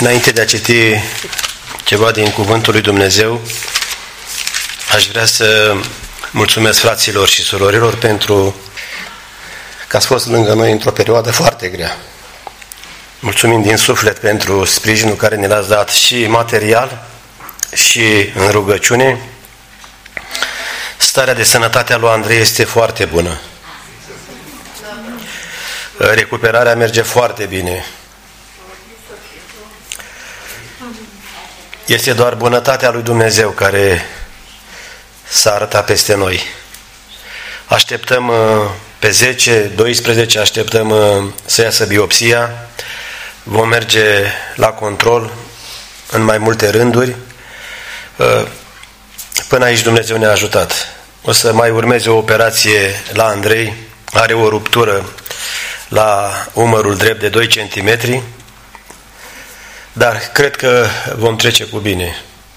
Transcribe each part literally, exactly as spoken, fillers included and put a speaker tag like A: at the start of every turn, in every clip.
A: Înainte de a citi ceva din Cuvântul lui Dumnezeu, aș vrea să mulțumesc fraților și surorilor pentru că ați fost lângă noi într-o perioadă foarte grea. Mulțumim din suflet pentru sprijinul care ne l-ați dat și material și în rugăciune. Starea de sănătate a lui Andrei este foarte bună. Recuperarea merge foarte bine. Este doar bunătatea lui Dumnezeu care s-a arătat peste noi. Așteptăm pe zece doisprezece, așteptăm să iasă biopsia. Vom merge la control în mai multe rânduri. Până aici Dumnezeu ne-a ajutat. O să mai urmeze o operație la Andrei. Are o ruptură la umărul drept de doi centimetri. Dar cred că vom trece cu bine.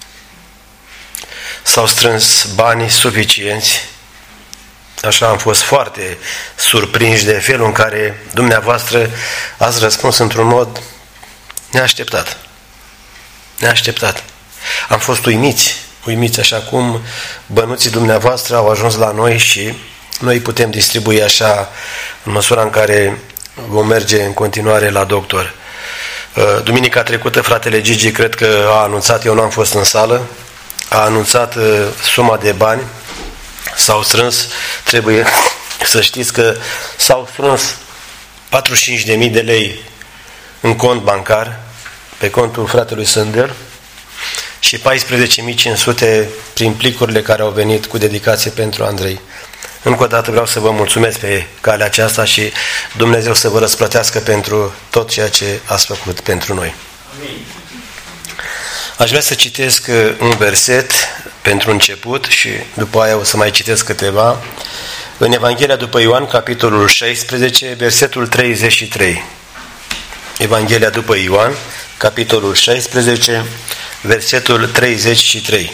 A: S-au strâns bani suficienți. Așa am fost foarte surprinși de felul în care dumneavoastră ați răspuns într-un mod neașteptat. Neașteptat. Am fost uimiți, uimiți așa cum bănuții dumneavoastră au ajuns la noi și noi putem distribui așa în măsura în care vom merge în continuare la doctor. Duminica trecută fratele Gigi cred că a anunțat, eu nu am fost în sală, a anunțat suma de bani, s-au strâns, trebuie să știți că s-au strâns patruzeci și cinci de mii de lei în cont bancar, pe contul fratelui Sândel, și paisprezece mii cinci sute prin plicurile care au venit cu dedicație pentru Andrei. Încă o dată vreau să vă mulțumesc pe calea aceasta și Dumnezeu să vă răsplătească pentru tot ceea ce ați făcut pentru noi. Amin. Aș vrea să citesc un verset pentru început și după aia o să mai citesc câteva. În Evanghelia după Ioan, capitolul șaisprezece, versetul treizeci și trei. Evanghelia după Ioan, capitolul șaisprezece, versetul treizeci și trei.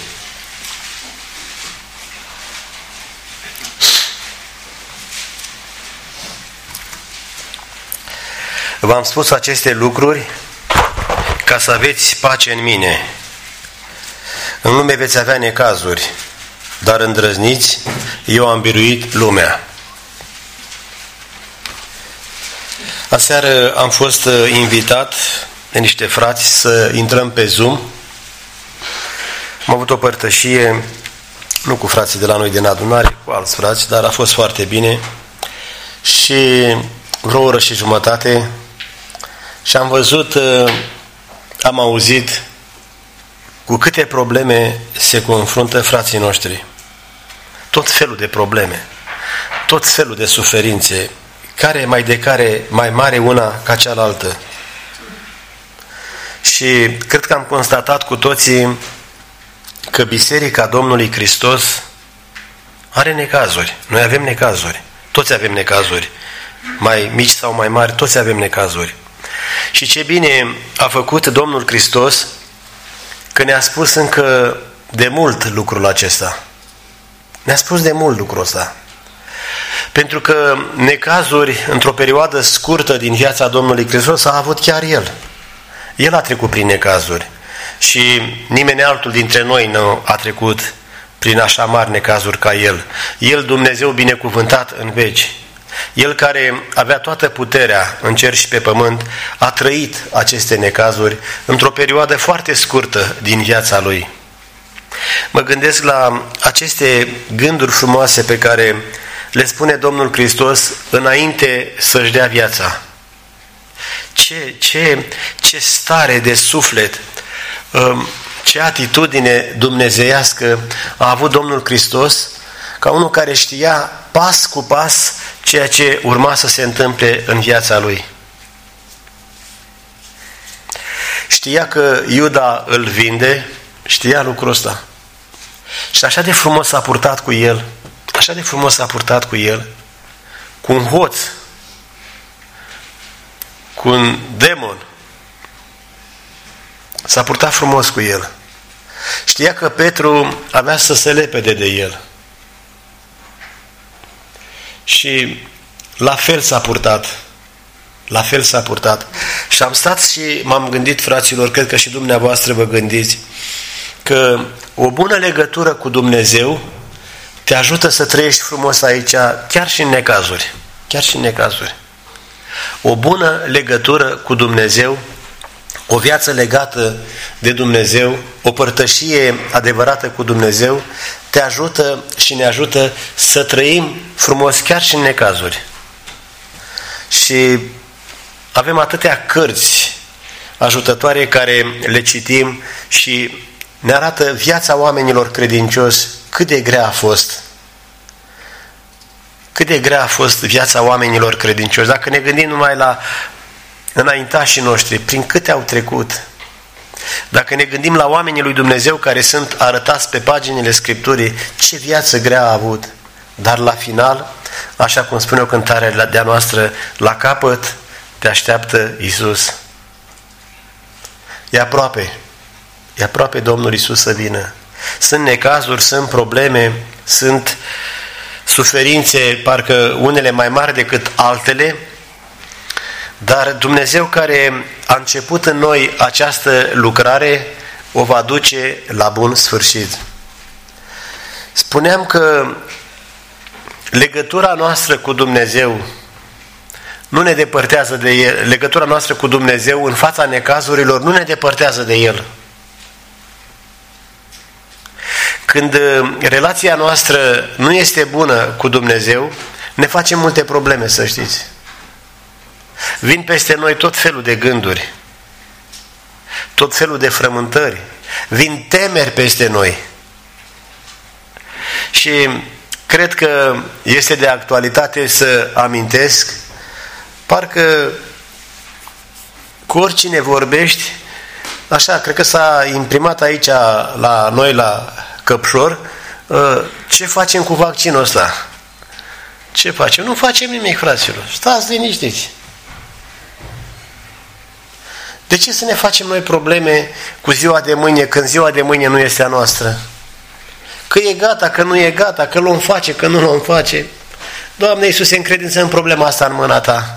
A: V-am spus aceste lucruri ca să aveți pace în mine. În lume veți avea necazuri, dar îndrăzniți, eu am biruit lumea. Aseară am fost invitat de niște frați să intrăm pe Zoom. Am avut o părtășie, nu cu frații de la noi din adunare, cu alți frați, dar a fost foarte bine. Și vreo oră și jumătate și am văzut, am auzit cu câte probleme se confruntă frații noștri. Tot felul de probleme, tot felul de suferințe, care mai de care mai mare una ca cealaltă. Și cred că am constatat cu toții că Biserica Domnului Hristos are necazuri. Noi avem necazuri. Toți avem necazuri. Mai mici sau mai mari, toți avem necazuri. Și ce bine a făcut Domnul Hristos că ne-a spus încă de mult lucrul acesta. Ne-a spus de mult lucrul ăsta. Pentru că necazuri într-o perioadă scurtă din viața Domnului Hristos a avut chiar El. El a trecut prin necazuri. Și nimeni altul dintre noi nu a trecut prin așa mari necazuri ca El. El, Dumnezeu binecuvântat în veci. El care avea toată puterea în cer și pe pământ, a trăit aceste necazuri într-o perioadă foarte scurtă din viața Lui. Mă gândesc la aceste gânduri frumoase pe care le spune Domnul Hristos înainte să-și dea viața. Ce, ce, ce stare de suflet, ce atitudine dumnezeiască a avut Domnul Hristos, ca unul care știa pas cu pas ceea ce urma să se întâmple în viața Lui. Știa că Iuda îl vinde, știa lucrul ăsta. Și așa de frumos s-a purtat cu el, așa de frumos s-a purtat cu el, cu un hoț, cu un demon. S-a purtat frumos cu el. Știa că Petru avea să se lepede de el. Și la fel s-a purtat La fel s-a purtat. Și am stat și m-am gândit, fraților, cred că și dumneavoastră vă gândiți, că o bună legătură cu Dumnezeu te ajută să trăiești frumos aici, chiar și în necazuri. Chiar și în necazuri. O bună legătură cu Dumnezeu, o viață legată de Dumnezeu, o părtășie adevărată cu Dumnezeu, te ajută și ne ajută să trăim frumos chiar și în necazuri. Și avem atâtea cărți ajutătoare care le citim și ne arată viața oamenilor credincioși, cât de grea a fost. Cât de grea a fost viața oamenilor credincioși. Dacă ne gândim numai la înaintașii noștri, prin câte au trecut. Dacă ne gândim la oamenii lui Dumnezeu care sunt arătați pe paginile Scripturii, ce viață grea a avut. Dar la final, așa cum spune o cântare de-a noastră, la capăt te așteaptă Iisus. E aproape. E aproape Domnul Iisus să vină. Sunt necazuri, sunt probleme, sunt suferințe, parcă unele mai mari decât altele, dar Dumnezeu care a început în noi această lucrare o va duce la bun sfârșit. Spuneam că legătura noastră cu Dumnezeu nu ne depărtează de El. Legătura noastră cu Dumnezeu în fața necazurilor nu ne depărtează de El. Când relația noastră nu este bună cu Dumnezeu, ne facem multe probleme, să știți. Vin peste noi tot felul de gânduri, tot felul de frământări, vin temeri peste noi. Și cred că este de actualitate să amintesc, parcă cu oricine vorbești, așa, cred că s-a imprimat aici la noi la Căpșor, ce facem cu vaccinul ăsta? Ce facem? Nu facem nimic, fraților. Stați liniștiți. De ce să ne facem noi probleme cu ziua de mâine, când ziua de mâine nu este a noastră? Că e gata, că nu e gata, că l-om face, că nu l-om face. Doamne Iisuse, încredință în problema asta în mâna Ta.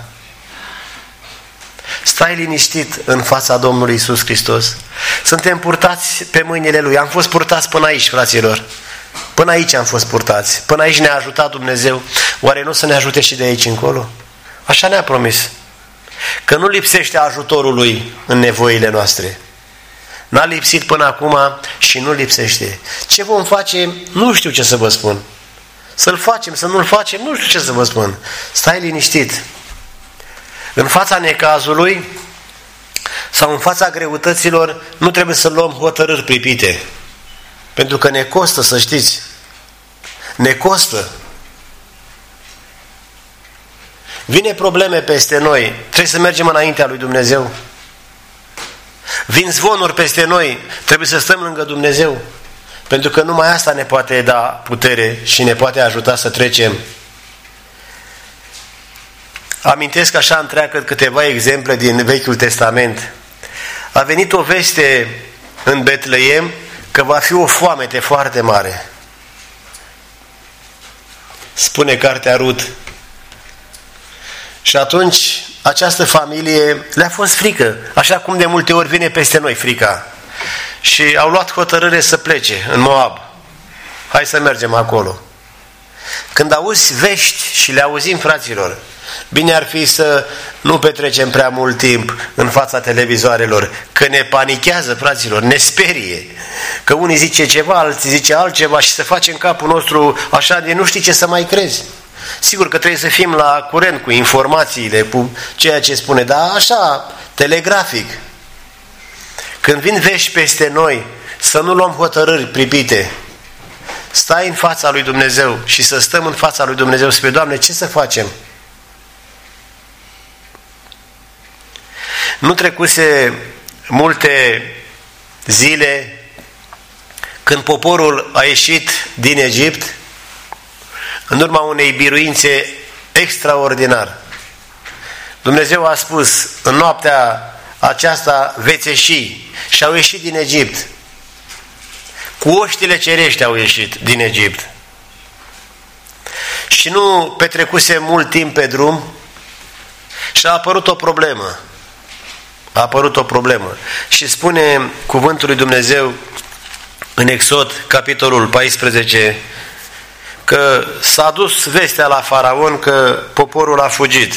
A: Stai liniștit în fața Domnului Iisus Hristos. Suntem purtați pe mâinile Lui. Am fost purtați până aici, fraților. Până aici am fost purtați. Până aici ne-a ajutat Dumnezeu. Oare nu să ne ajute și de aici încolo? Așa ne-a promis. Că nu lipsește ajutorul Lui în nevoile noastre. N-a lipsit până acum și nu lipsește. Ce vom face? Nu știu ce să vă spun. Să-L facem, să nu-L facem? Nu știu ce să vă spun. Stai liniștit. În fața necazului sau în fața greutăților nu trebuie să luăm hotărâri pripite. Pentru că ne costă, să știți. Ne costă. Vine probleme peste noi, trebuie să mergem înaintea lui Dumnezeu. Vin zvonuri peste noi, trebuie să stăm lângă Dumnezeu. Pentru că numai asta ne poate da putere și ne poate ajuta să trecem. Amintesc așa întreagă câteva exemple din Vechiul Testament. A venit o veste în Betleem că va fi o foamete foarte mare. Spune cartea Rut. Și atunci această familie le-a fost frică, așa cum de multe ori vine peste noi frica. Și au luat hotărâre să plece în Moab. Hai să mergem acolo. Când auzi vești și le auzim, fraților, bine ar fi să nu petrecem prea mult timp în fața televizoarelor, că ne panichează, fraților, ne sperie. Că unii zice ceva, alții zice altceva și se face în capul nostru așa de nu știi ce să mai crezi. Sigur că trebuie să fim la curent cu informațiile, cu ceea ce spune, dar așa, telegrafic. Când vin vești peste noi, să nu luăm hotărâri pripite. Stai în fața lui Dumnezeu și să stăm în fața lui Dumnezeu și spune, Doamne, ce să facem? Nu trecuse multe zile când poporul a ieșit din Egipt în urma unei biruințe extraordinar. Dumnezeu a spus, în noaptea aceasta veți ieși, și au ieșit din Egipt. Cu oștile cerești au ieșit din Egipt. Și nu petrecuse mult timp pe drum Și a apărut o problemă. A apărut o problemă. Și spune cuvântul lui Dumnezeu în Exod, capitolul paisprezece, că s-a dus vestea la Faraon că poporul a fugit.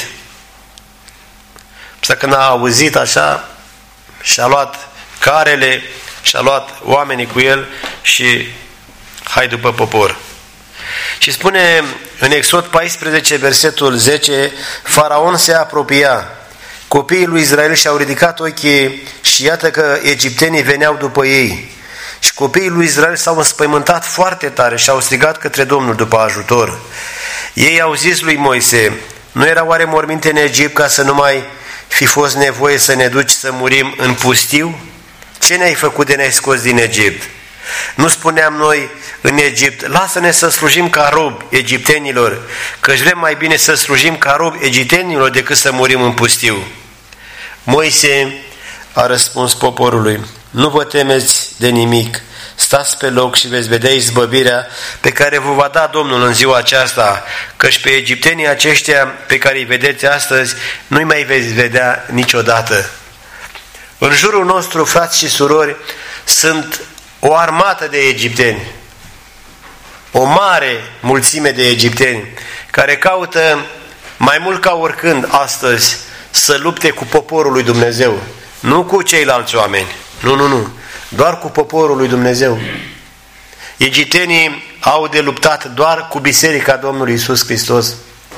A: Să când a auzit așa, și-a luat carele, și-a luat oamenii cu el și hai după popor. Și spune în Exod paisprezece, versetul zece, Faraon se apropia. Copiii lui Israel și-au ridicat ochii și iată că egiptenii veneau după ei. Și copiii lui Israel s-au înspăimântat foarte tare și au strigat către Domnul după ajutor. Ei au zis lui Moise, nu era oare morminte în Egipt ca să nu mai fi fost nevoie să ne duci să murim în pustiu? Ce ne-ai făcut de ne-ai scos din Egipt? Nu spuneam noi în Egipt, lasă-ne să slujim ca robi egiptenilor, căci vrem mai bine să slujim ca robi egiptenilor decât să murim în pustiu. Moise a răspuns poporului, nu vă temeți de nimic, stați pe loc și veți vedea izbăvirea pe care vă va da Domnul în ziua aceasta, căci pe egiptenii aceștia pe care îi vedeți astăzi nu-i mai veți vedea niciodată. În jurul nostru, frați și surori, sunt o armată de egipteni, o mare mulțime de egipteni care caută mai mult ca oricând astăzi să lupte cu poporul lui Dumnezeu, nu cu ceilalți oameni, nu, nu, nu, doar cu poporul lui Dumnezeu. Egiptenii au de luptat doar cu Biserica Domnului Iisus Hristos.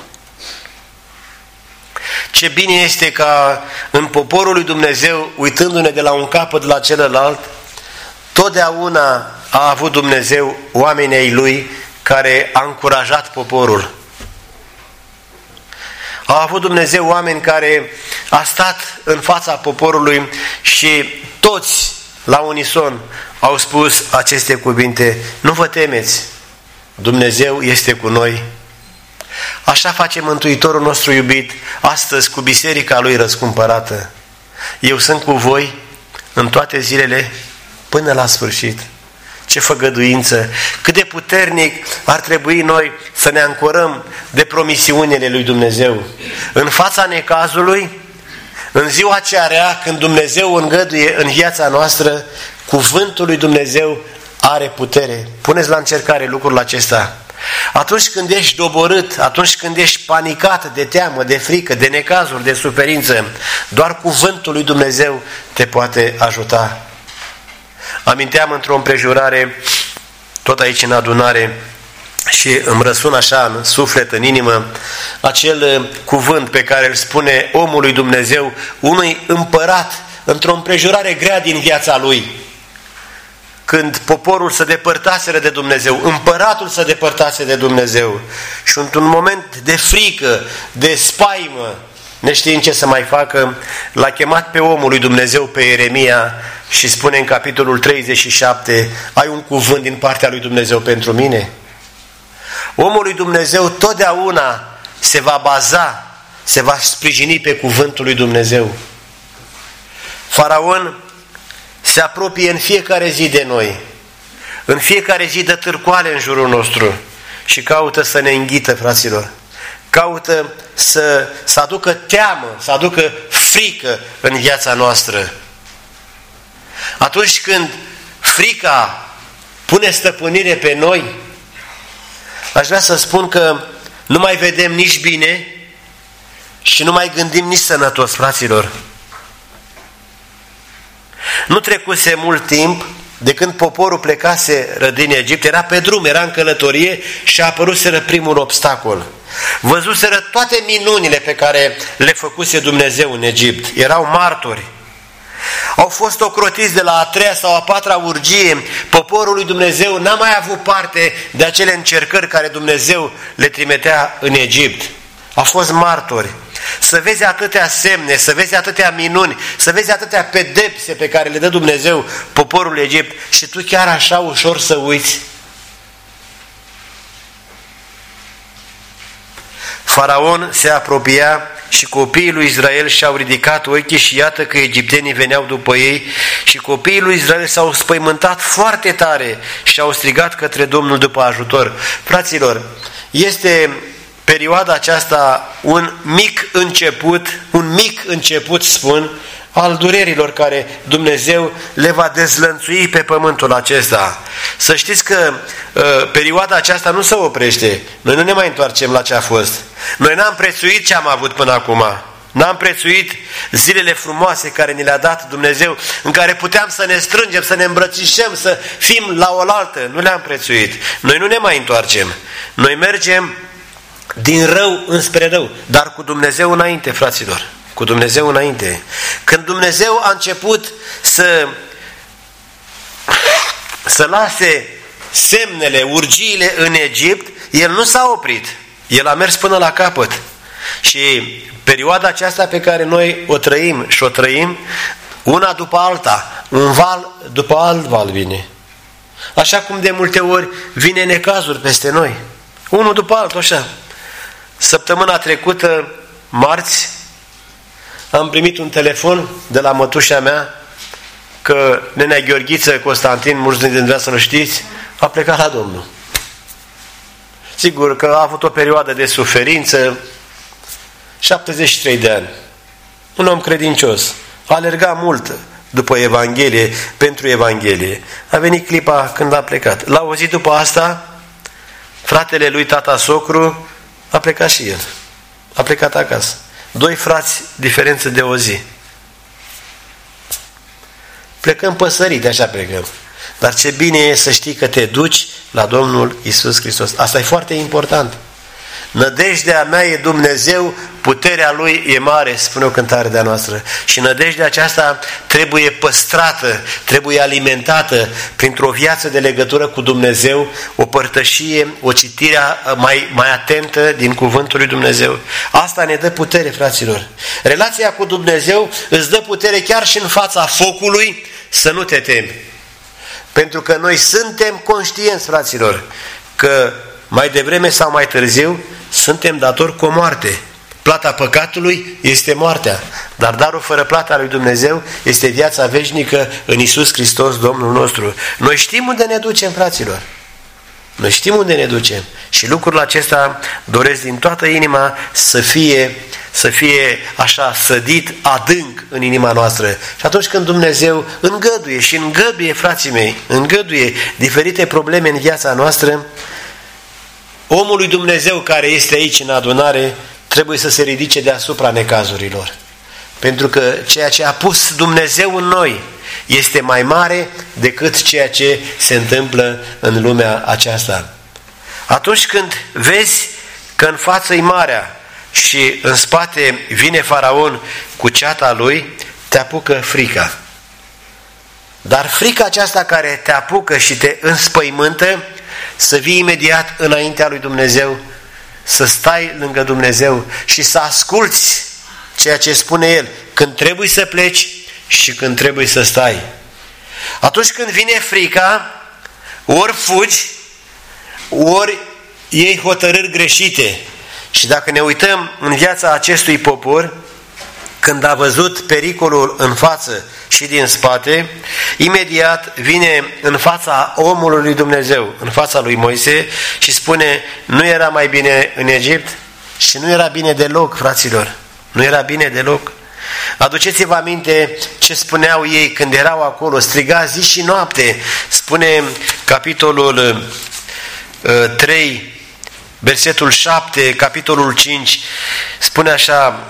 A: Ce bine este ca în poporul lui Dumnezeu, uitându-ne de la un capăt la celălalt, totdeauna a avut Dumnezeu oamenii ai Lui care a încurajat poporul. A avut Dumnezeu oameni care a stat în fața poporului și toți la unison au spus aceste cuvinte, nu vă temeți, Dumnezeu este cu noi. Așa face Mântuitorul nostru iubit astăzi cu biserica Lui răscumpărată. Eu sunt cu voi în toate zilele până la sfârșit. Ce făgăduință! Cât de puternic ar trebui noi să ne ancorăm de promisiunile lui Dumnezeu. În fața necazului, în ziua aceea rea, când Dumnezeu îngăduie în viața noastră, cuvântul lui Dumnezeu are putere. Puneți la încercare lucrul acesta. Atunci când ești doborât, atunci când ești panicat de teamă, de frică, de necazuri, de suferință, doar cuvântul lui Dumnezeu te poate ajuta. Aminteam într-o împrejurare, tot aici în adunare, și îmi răsună așa în suflet, în inimă, acel cuvânt pe care îl spune omul lui Dumnezeu unui împărat într-o împrejurare grea din viața lui. Când poporul se depărtaseră de Dumnezeu, împăratul se depărtase de Dumnezeu și într-un moment de frică, de spaimă, neștiind ce să mai facă, l-a chemat pe omul lui Dumnezeu, pe Ieremia, și spune în capitolul treizeci și șapte, ai un cuvânt din partea lui Dumnezeu pentru mine? Omul lui Dumnezeu totdeauna se va baza, se va sprijini pe cuvântul lui Dumnezeu. Faraon se apropie în fiecare zi de noi, în fiecare zi de târcoale în jurul nostru și caută să ne înghită, fraților. Caută să, să aducă teamă, să aducă frică în viața noastră. Atunci când frica pune stăpânire pe noi, aș vrea să spun că nu mai vedem nici bine și nu mai gândim nici sănătos, fraților. Nu trecuse mult timp de când poporul plecase din Egipt, era pe drum, era în călătorie și a apăruseră primul obstacol. Văzuseră toate minunile pe care le făcuse Dumnezeu în Egipt. Erau martori. Au fost ocrotiți de la a treia sau a patra urgie. Poporul lui Dumnezeu n-a mai avut parte de acele încercări care Dumnezeu le trimitea în Egipt. Au fost martori. Să vezi atâtea semne, să vezi atâtea minuni, să vezi atâtea pedepse pe care le dă Dumnezeu poporul Egipt și tu chiar așa ușor să uiți. Faraon se apropia și copiii lui Israel și-au ridicat ochii și iată că egiptenii veneau după ei și copiii lui Israel s-au spăimântat foarte tare și au strigat către Domnul după ajutor. Fraților, este perioada aceasta un mic început, un mic început, spun, al durerilor care Dumnezeu le va dezlănțui pe pământul acesta. Să știți că uh, perioada aceasta nu se oprește. Noi nu ne mai întoarcem la ce a fost. Noi n-am prețuit ce am avut până acum. N-am prețuit zilele frumoase care ni le-a dat Dumnezeu, în care puteam să ne strângem, să ne îmbrățișăm, să fim la oaltă. Nu le-am prețuit. Noi nu ne mai întoarcem. Noi mergem din rău înspre rău, dar cu Dumnezeu înainte, fraților. Cu Dumnezeu înainte. Când Dumnezeu a început să, să lase semnele, urgiile în Egipt, El nu s-a oprit. El a mers până la capăt. Și perioada aceasta pe care noi o trăim și o trăim, una după alta, un val după alt val vine. Așa cum de multe ori vine necazuri peste noi. Unul după altul, așa. Săptămâna trecută, marți, am primit un telefon de la mătușa mea că nenea Gheorghiță Constantin, mulți dintre dumneavoastră să nu știți, a plecat la Domnul. Sigur că a avut o perioadă de suferință, șaptezeci și trei de ani. Un om credincios. A alergat mult după Evanghelie, pentru Evanghelie. A venit clipa când a plecat. La o zi după asta, fratele lui, tata socru, a plecat și el. A plecat acasă. Doi frați, diferență de o zi. Plecăm păsărite, așa plecăm. Dar ce bine e să știi că te duci la Domnul Iisus Hristos. Asta e foarte important. Nădejdea mea e Dumnezeu, puterea Lui e mare, spune o cântare de-a noastră. Și nădejdea aceasta trebuie păstrată, trebuie alimentată printr-o viață de legătură cu Dumnezeu, o părtășie, o citire mai, mai atentă din Cuvântul lui Dumnezeu. Asta ne dă putere, fraților. Relația cu Dumnezeu îți dă putere chiar și în fața focului să nu te temi. Pentru că noi suntem conștienți, fraților, că mai devreme sau mai târziu suntem datori cu o moarte. Plata păcatului este moartea, dar darul fără plata lui Dumnezeu este viața veșnică în Iisus Hristos, Domnul nostru. Noi știm unde ne ducem, fraților. Noi știm unde ne ducem și lucrul acesta doresc din toată inima să fie, să fie așa sădit adânc în inima noastră. Și atunci când Dumnezeu îngăduie și îngăduie, frații mei, îngăduie diferite probleme în viața noastră, omul lui Dumnezeu care este aici în adunare trebuie să se ridice deasupra necazurilor. Pentru că ceea ce a pus Dumnezeu în noi este mai mare decât ceea ce se întâmplă în lumea aceasta. Atunci când vezi că în față-i marea și în spate vine Faraon cu ceata lui, te apucă frica. Dar frica aceasta care te apucă și te înspăimântă, să vii imediat înaintea lui Dumnezeu, să stai lângă Dumnezeu și să asculți ceea ce spune El, când trebuie să pleci și când trebuie să stai. Atunci când vine frica, ori fugi, ori iei hotărâri greșite. Și dacă ne uităm în viața acestui popor, când a văzut pericolul în față și din spate, imediat vine în fața omului lui Dumnezeu, în fața lui Moise și spune, nu era mai bine în Egipt? Și nu era bine deloc, fraților. Nu era bine deloc. Aduceți-vă aminte ce spuneau ei când erau acolo, striga zi și noapte. Spune capitolul trei, versetul șapte, capitolul cinci, spune așa,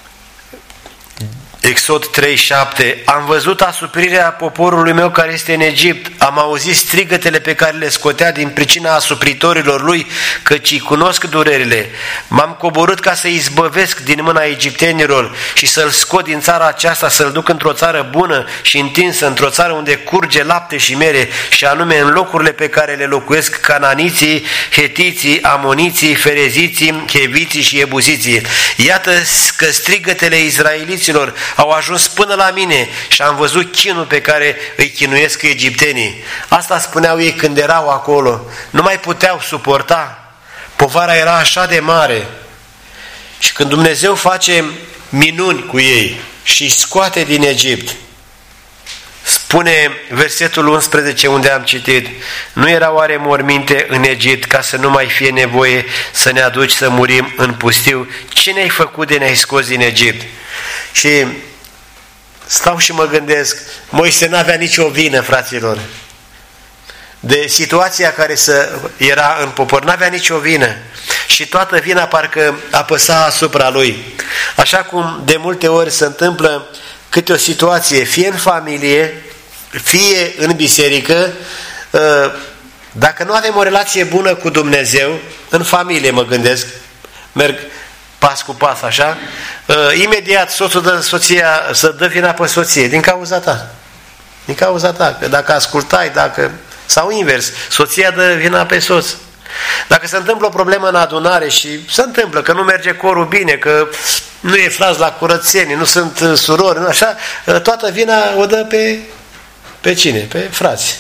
A: Exod trei, șapte, am văzut asuprirea poporului meu care este în Egipt, am auzit strigătele pe care le scotea din pricina asupritorilor lui, căci îi cunosc durerile. M-am coborât ca să-i izbăvesc din mâna egiptenilor și să-l scot din țara aceasta, să-l duc într-o țară bună și întinsă, într-o țară unde curge lapte și mere, și anume în locurile pe care le locuiesc cananiții, hetiții, amoniții, fereziții, heviții și ebuziții. Iată că strigătele izraeliților au ajuns până la mine și am văzut chinul pe care îi chinuiesc egiptenii. Asta spuneau ei când erau acolo. Nu mai puteau suporta. Povara era așa de mare. Și când Dumnezeu face minuni cu ei și îi scoate din Egipt, Spune versetul unsprezece unde am citit: nu era oare morminte în Egipt ca să nu mai fie nevoie să ne aduci să murim în pustiu? Ce ne-ai făcut de ne-ai scos din Egipt? Și stau și mă gândesc, Moise n-avea nicio vină, fraților, de situația care să era în popor, n-avea nicio vină și toată vina parcă apăsa asupra lui. Așa cum de multe ori se întâmplă câte o situație, fie în familie, fie în biserică, dacă nu avem o relație bună cu Dumnezeu, în familie mă gândesc, merg pas cu pas așa, imediat soțul dă soția, să dă vina pe soție, din cauza ta. Din cauza ta, că dacă ascultai, dacă... sau invers, soția dă vina pe soț. Dacă se întâmplă o problemă în adunare și se întâmplă că nu merge corul bine, că nu e frați la curățenie, nu sunt surori, nu așa, toată vina o dă pe, pe cine? Pe frați.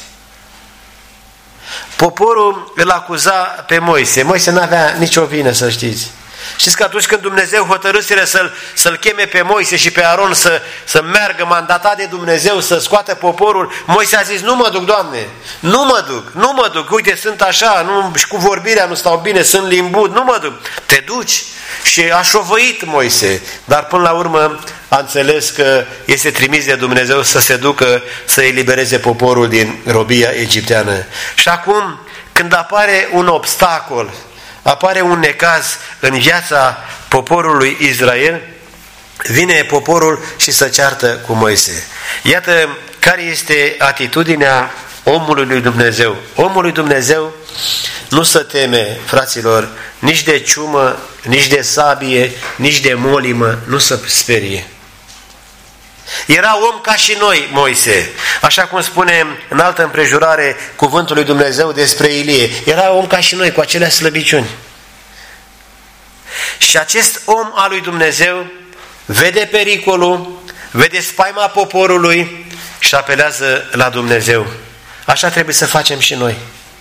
A: Poporul îl acuza pe Moise. Moise n-avea nicio vină, să știți. Știți că atunci când Dumnezeu hotărâsele să-l, să-l cheme pe Moise și pe Aron să, să meargă mandatat de Dumnezeu să scoată poporul, Moise a zis: nu mă duc, Doamne, nu mă duc, nu mă duc, uite, sunt așa, nu, și cu vorbirea nu stau bine, sunt limbud, nu mă duc. Te duci? Și a șovăit Moise, dar până la urmă a înțeles că este trimis de Dumnezeu să se ducă să elibereze poporul din robia egipteană. Și acum, când apare un obstacol, apare un necaz în viața poporului Israel, vine poporul și se ceartă cu Moise. Iată care este atitudinea omului lui Dumnezeu. Omul lui Dumnezeu nu se teme, fraților, nici de ciumă, nici de sabie, nici de molimă, nu se sperie. Era om ca și noi, Moise, așa cum spune în altă împrejurare cuvântul lui Dumnezeu despre Ilie. Era om ca și noi, cu acelea slăbiciuni. Și acest om al lui Dumnezeu vede pericolul, vede spaima poporului și apelează la Dumnezeu. Așa trebuie să facem și noi.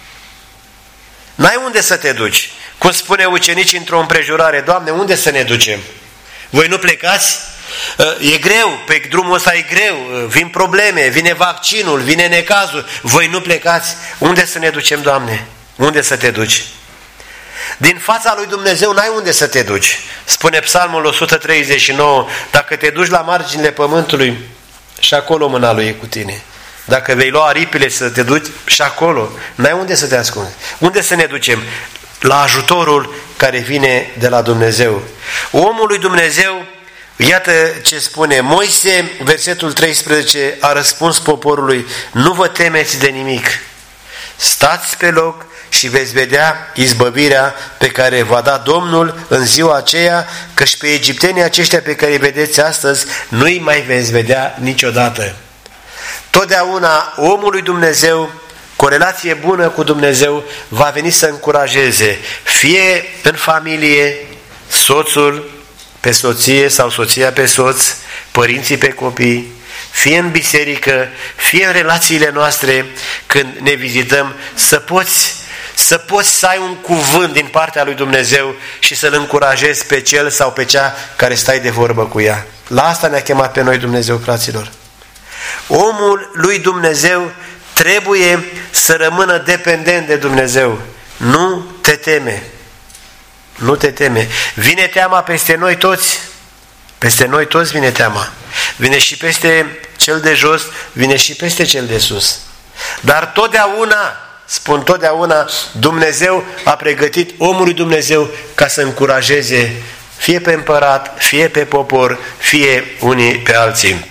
A: N-ai unde să te duci. Cum spune ucenicii într-o împrejurare: Doamne, unde să ne ducem? Voi nu plecați? E greu, pe drumul ăsta e greu, vin probleme, vine vaccinul, vine necazul. Voi nu plecați? Unde să ne ducem, Doamne? Unde să te duci? Din fața lui Dumnezeu n-ai unde să te duci. Spune Psalmul o sută treizeci și nouă: dacă te duci la marginile pământului, și acolo mâna lui e cu tine. Dacă vei lua aripile să te duci, și acolo n-ai unde să te ascunzi. Unde să ne ducem? La ajutorul care vine de la Dumnezeu. Omul lui Dumnezeu, iată ce spune Moise, versetul treisprezece, a răspuns poporului: nu vă temeți de nimic, stați pe loc și veți vedea izbăvirea pe care va da Domnul în ziua aceea, căci pe egiptenii aceștia pe care îi vedeți astăzi nu-i mai veți vedea niciodată. Totdeauna omul lui Dumnezeu, cu o relație bună cu Dumnezeu, va veni să încurajeze, fie în familie, soțul pe soție sau soția pe soț, părinții pe copii, fie în biserică, fie în relațiile noastre când ne vizităm, să poți să poți să ai un cuvânt din partea lui Dumnezeu și să-l încurajezi pe cel sau pe cea care stai de vorbă cu ea. La asta ne-a chemat pe noi Dumnezeu, fraților. Omul lui Dumnezeu trebuie să rămână dependent de Dumnezeu. Nu te teme. Nu te teme. Vine teama peste noi toți. Peste noi toți vine teama. Vine și peste cel de jos, vine și peste cel de sus. Dar totdeauna, spun totdeauna, Dumnezeu a pregătit omul lui Dumnezeu ca să încurajeze fie pe împărat, fie pe popor, fie unii pe alții.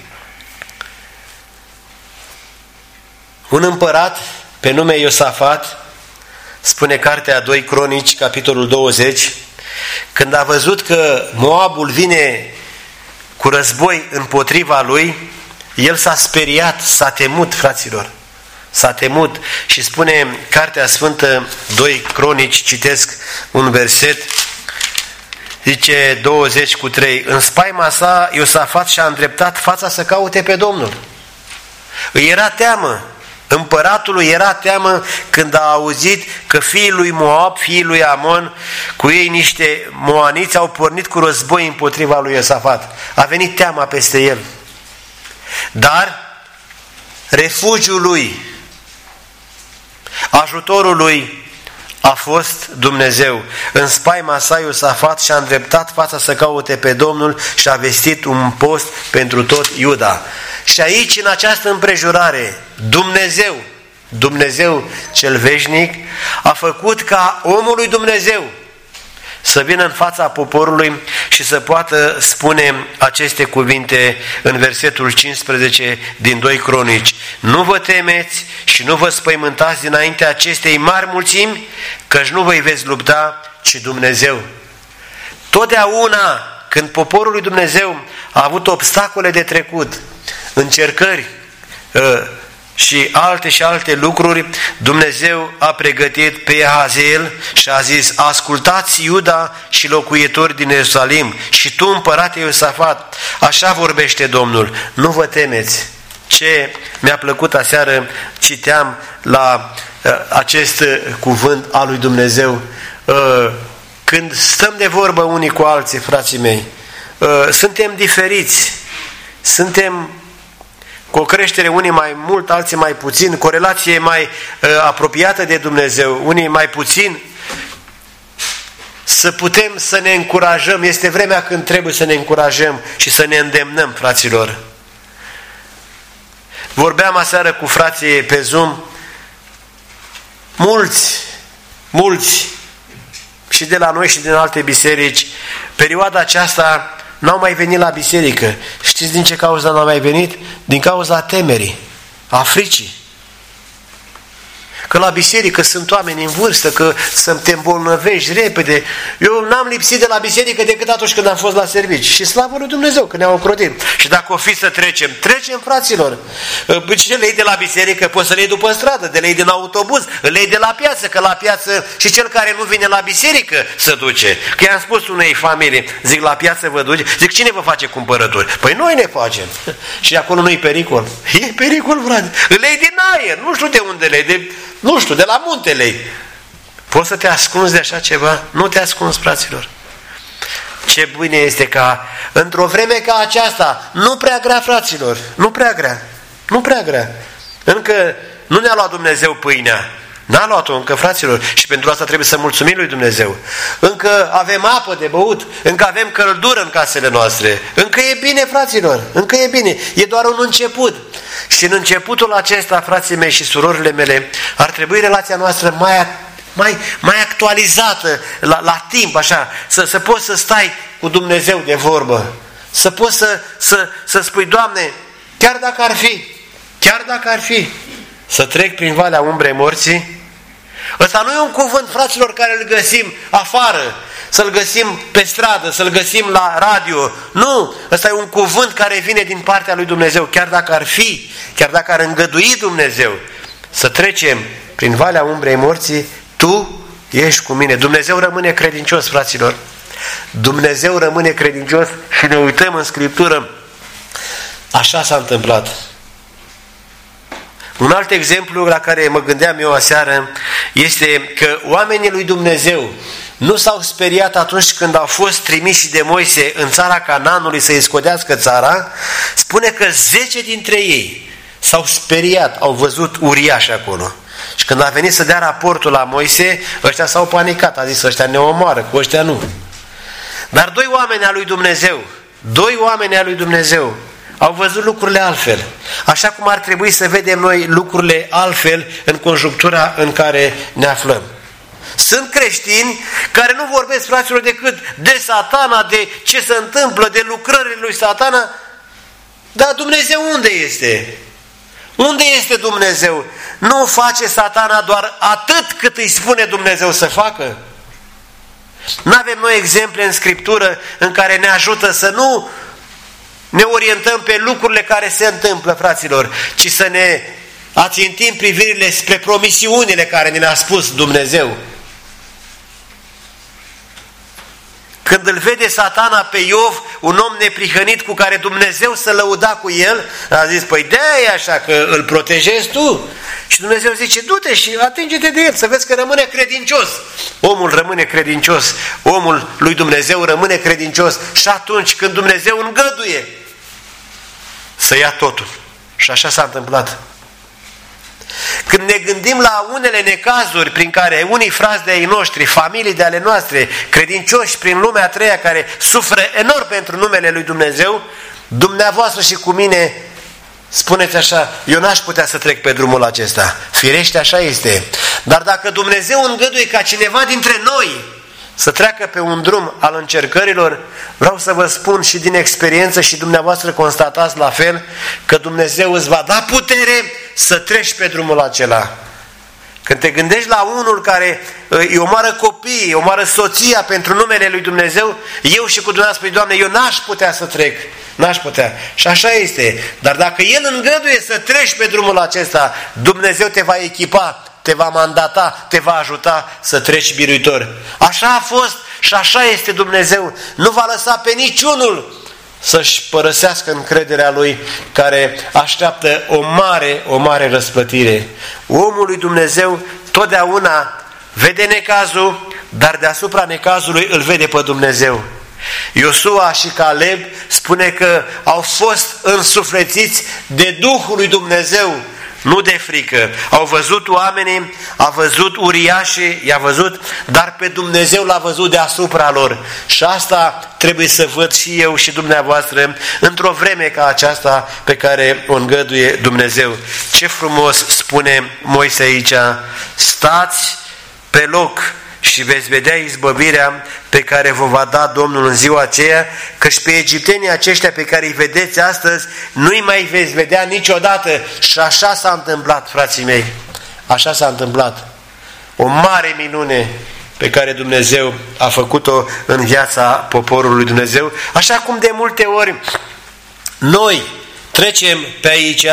A: Un împărat pe nume Iosafat, spune cartea doi Cronici, capitolul douăzeci, când a văzut că Moabul vine cu război împotriva lui, el s-a speriat, s-a temut, fraților. S-a temut și spune cartea sfântă doi Cronici, citesc un verset, zice douăzeci cu trei: în spaima sa Iosafat și-a îndreptat fața să caute pe Domnul. Îi era teamă. Împăratului era teamă când a auzit că fiii lui Moab, fiii lui Amon, cu ei niște moaniți, au pornit cu război împotriva lui Iosafat. A venit teama peste el. Dar refugiul lui, ajutorul lui a fost Dumnezeu. În spaima sa Iosafat și-a îndreptat fața să caute pe Domnul și a vestit un post pentru tot Iuda. Și aici, în această împrejurare, Dumnezeu, Dumnezeu cel veșnic, a făcut ca omul lui Dumnezeu să vină în fața poporului și să poată spune aceste cuvinte în versetul cincisprezece din doi Cronici. Nu vă temeți și nu vă spăimântați dinaintea acestei mari mulțimi, căci nu vă veți lupta, ci Dumnezeu. Totdeauna când poporul lui Dumnezeu a avut obstacole de trecut, încercări și alte și alte lucruri, Dumnezeu a pregătit pe Ahaziel și a zis: ascultați Iuda și locuitori din Ierusalim și tu, împărate Iosafat, așa vorbește Domnul, nu vă temeți. Ce mi-a plăcut aseară, citeam la uh, acest uh, cuvânt al lui Dumnezeu, uh, când stăm de vorbă unii cu alții, frații mei, uh, suntem diferiți, suntem cu o creștere, unii mai mult, alții mai puțin, cu o relație mai uh, apropiată de Dumnezeu, unii mai puțin, să putem să ne încurajăm. Este vremea când trebuie să ne încurajăm și să ne îndemnăm, fraților. Vorbeam aseară cu frații pe Zoom, mulți, mulți, și de la noi și din alte biserici, perioada aceasta n-au mai venit la biserică. Știți din ce cauză n-au mai venit? Din cauza temerii, a fricii. Că la biserică sunt oameni în vârstă, că să te îmbolnăvești repede. Eu n-am lipsit de la biserică decât atunci când am fost la servici. Și slavă lui Dumnezeu că ne-au ocrotit. Și dacă o fi să trecem, trecem, fraților. Ce le iei de la biserică, poți să le iei după stradă, de le iei din autobuz, le iei de la piață, că la piață și cel care nu vine la biserică se duce. Că i-am spus unei familii, zic, la piață vă duce, zic, cine vă face cumpărături? Păi noi ne facem. Și acolo nu-i pericol. E pericol, frate. Le iei din aer, nu știu de unde le iei, de... nu știu, de la muntele. Poți să te ascunzi de așa ceva? Nu te ascunzi, fraților. Ce bine este ca într-o vreme ca aceasta, nu prea grea, fraților, nu prea grea, nu prea grea. Încă nu ne-a luat Dumnezeu pâinea. N-a luat-o încă, fraților, și pentru asta trebuie să mulțumim lui Dumnezeu. Încă avem apă de băut, încă avem căldură în casele noastre. Încă e bine, fraților, încă e bine. E doar un început. Și în începutul acesta, frații mei și surorile mele, ar trebui relația noastră mai, mai, mai actualizată, la, la timp, așa, să, să poți să stai cu Dumnezeu de vorbă. Să poți să, să, să spui, Doamne, chiar dacă ar fi, chiar dacă ar fi, să trec prin valea umbrei morții. Ăsta nu e un cuvânt, fraților, care îl găsim afară, să-l găsim pe stradă, să-l găsim la radio. Nu! Ăsta e un cuvânt care vine din partea lui Dumnezeu. Chiar dacă ar fi, chiar dacă ar îngădui Dumnezeu să trecem prin valea umbrei morții, tu ești cu mine. Dumnezeu rămâne credincios, fraților. Dumnezeu rămâne credincios și ne uităm în Scriptură. Așa s-a întâmplat. Un alt exemplu la care mă gândeam eu aseară este că oamenii lui Dumnezeu nu s-au speriat atunci când au fost trimiși de Moise în țara Canaanului să-i scodească țara. Spune că zece dintre ei s-au speriat, au văzut uriași acolo. Și când a venit să dea raportul la Moise, ăștia s-au panicat, a zis, ăștia ne omoară, cu ăștia nu. Dar doi oameni al lui Dumnezeu, doi oameni al lui Dumnezeu, au văzut lucrurile altfel. Așa cum ar trebui să vedem noi lucrurile altfel în conjunctura în care ne aflăm. Sunt creștini care nu vorbesc, fraților, decât de Satana, de ce se întâmplă, de lucrările lui Satana. Dar Dumnezeu unde este? Unde este Dumnezeu? Nu face Satana doar atât cât îi spune Dumnezeu să facă? N-avem noi exemple în Scriptură în care ne ajută să nu ne orientăm pe lucrurile care se întâmplă, fraților, ci să ne ațintim privirile spre promisiunile care ne le-a spus Dumnezeu. Când îl vede Satana pe Iov, un om neprihănit cu care Dumnezeu să lăuda cu el, a zis, păi de-aia e așa, că îl protejezi tu. Și Dumnezeu zice, du-te și atinge-te de el, să vezi că rămâne credincios. Omul rămâne credincios, omul lui Dumnezeu rămâne credincios și atunci când Dumnezeu îngăduie să ia totul. Și așa s-a întâmplat. Când ne gândim la unele necazuri prin care unii frați de-ai noștri, familii de ale noastre, credincioși prin lumea a treia care suferă enorm pentru numele lui Dumnezeu, dumneavoastră și cu mine spuneți așa: eu n-aș putea să trec pe drumul acesta. Firește, așa este. Dar dacă Dumnezeu îngăduie ca cineva dintre noi să treacă pe un drum al încercărilor, vreau să vă spun și din experiență și dumneavoastră constatați la fel, că Dumnezeu îți va da putere să treci pe drumul acela. Când te gândești la unul care îi omoară copiii, omoară soția pentru numele lui Dumnezeu, eu și cu dumneavoastră spui: Doamne, eu n-aș putea să trec, n-aș putea. Și așa este. Dar dacă El îngăduie să treci pe drumul acesta, Dumnezeu te va echipa, te va mandata, te va ajuta să treci biruitor. Așa a fost și așa este Dumnezeu. Nu va lăsa pe niciunul să-și părăsească încrederea lui, care așteaptă o mare, o mare răsplătire. Omul lui Dumnezeu totdeauna vede necazul, dar deasupra necazului îl vede pe Dumnezeu. Iosua și Caleb spune că au fost însuflețiți de Duhul lui Dumnezeu, nu de frică. Au văzut oamenii, a văzut uriașii, i-a văzut, dar pe Dumnezeu l-a văzut deasupra lor. Și asta trebuie să văd și eu și dumneavoastră într-o vreme ca aceasta pe care o îngăduie Dumnezeu. Ce frumos spune Moise aici: stați pe loc și veți vedea izbăvirea pe care vă va da Domnul în ziua aceea, căci pe egiptenii aceștia pe care îi vedeți astăzi nu-i mai veți vedea niciodată. Și așa s-a întâmplat, frații mei. Așa s-a întâmplat. O mare minune pe care Dumnezeu a făcut-o în viața poporului Dumnezeu. Așa cum de multe ori noi trecem pe aici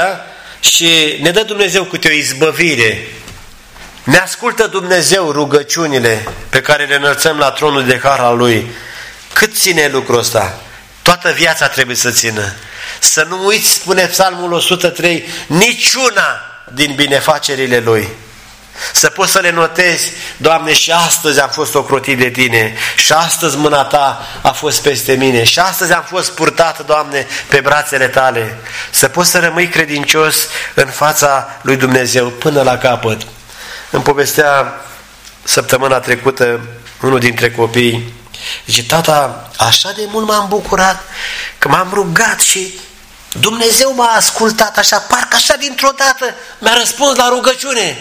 A: și ne dă Dumnezeu câte o izbăvire. Ne ascultă Dumnezeu rugăciunile pe care le înălțăm la tronul de har al Lui. Cât ține lucrul ăsta? Toată viața trebuie să țină. Să nu uiți, spune Psalmul o sută trei, niciuna din binefacerile Lui. Să poți să le notezi: Doamne, și astăzi am fost ocrotit de Tine, și astăzi mâna Ta a fost peste mine, și astăzi am fost purtat, Doamne, pe brațele Tale. Să poți să rămâi credincios în fața lui Dumnezeu până la capăt. Îmi povestea săptămâna trecută unul dintre copii, zice: tata, așa de mult m-am bucurat că m-am rugat și Dumnezeu m-a ascultat așa, parcă așa dintr-o dată mi-a răspuns la rugăciune.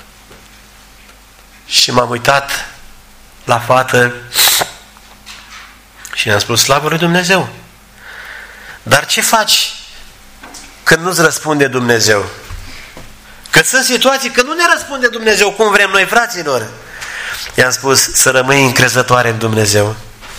A: Și m-am uitat la fată și i-am spus: slavă lui Dumnezeu! Dar ce faci când nu-ți răspunde Dumnezeu? Că sunt situații când nu ne răspunde Dumnezeu cum vrem noi, fraților. I-am spus: să rămâi încrezătoare în Dumnezeu.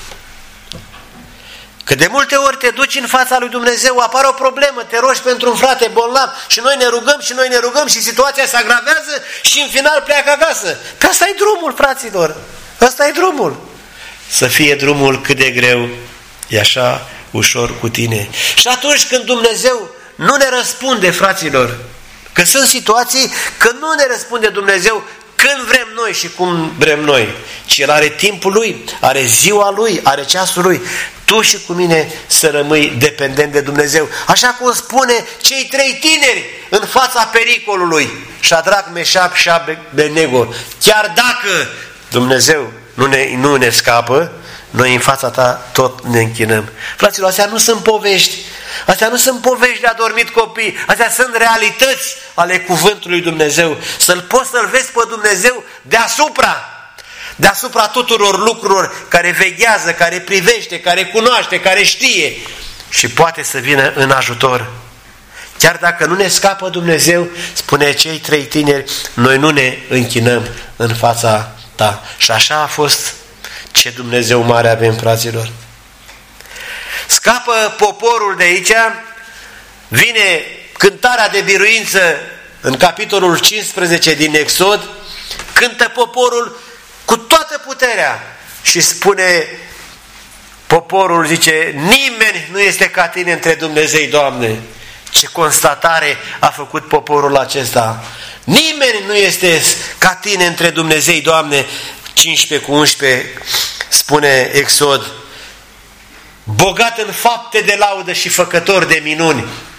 A: Că de multe ori te duci în fața lui Dumnezeu, apare o problemă, te rogi pentru un frate bolnav și noi ne rugăm și noi ne rugăm și situația se agravează și în final pleacă acasă. Că ăsta e drumul, fraților. Ăsta e drumul. Să fie drumul cât de greu, e așa ușor cu tine. Și atunci când Dumnezeu nu ne răspunde, fraților, că sunt situații când nu ne răspunde Dumnezeu când vrem noi și cum vrem noi, ci El are timpul Lui, are ziua Lui, are ceasul Lui. Tu și cu mine să rămâi dependent de Dumnezeu. Așa cum spune cei trei tineri în fața pericolului, Șadrac, Meșac și Abednego: chiar dacă Dumnezeu nu ne, nu ne scapă, noi în fața Ta tot ne închinăm. Fraților, astea nu sunt povești. Astea nu sunt povești de adormit copii. Astea sunt realități ale cuvântului Dumnezeu. Să-L poți să-L vezi pe Dumnezeu deasupra. Deasupra tuturor lucrurilor, care veghează, care privește, care cunoaște, care știe și poate să vină în ajutor. Chiar dacă nu ne scapă Dumnezeu, spune cei trei tineri, noi nu ne închinăm în fața Ta. Și așa a fost. Ce Dumnezeu mare avem, fraților! Scapă poporul de aici, vine cântarea de biruință în capitolul cincisprezece din Exod, cântă poporul cu toată puterea și spune poporul, zice: nimeni nu este ca Tine între Dumnezei, Doamne. Ce constatare a făcut poporul acesta! Nimeni nu este ca Tine între Dumnezei, Doamne. cincisprezece cu unsprezece spune Exod: bogat în fapte de laudă și făcător de minuni.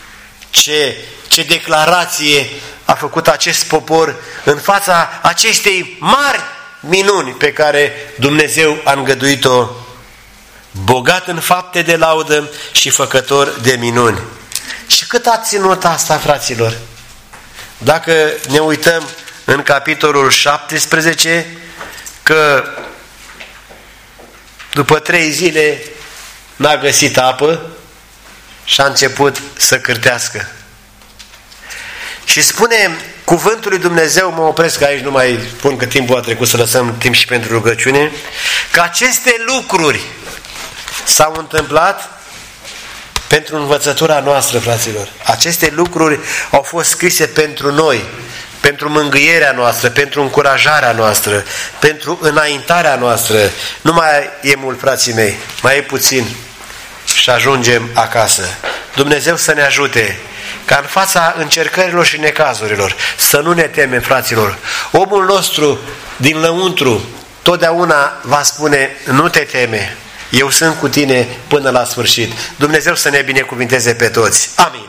A: ce, ce declarație a făcut acest popor în fața acestei mari minuni pe care Dumnezeu a îngăduit-o, bogat în fapte de laudă și făcător de minuni. Și cât a ținut asta, fraților? Dacă ne uităm în capitolul șaptesprezece, că după trei zile n-a găsit apă și a început să cârtească. Și spune cuvântul lui Dumnezeu, mă opresc aici, nu mai spun că timpul a trecut, să lăsăm timp și pentru rugăciune, că aceste lucruri s-au întâmplat pentru învățătura noastră, fraților. Aceste lucruri au fost scrise pentru noi, pentru mângâierea noastră, pentru încurajarea noastră, pentru înaintarea noastră. Nu mai e mult, frații mei, mai e puțin și ajungem acasă. Dumnezeu să ne ajute ca în fața încercărilor și necazurilor să nu ne temem, fraților. Omul nostru din lăuntru totdeauna va spune: nu te teme, eu sunt cu tine până la sfârșit. Dumnezeu să ne binecuvinteze pe toți. Amin.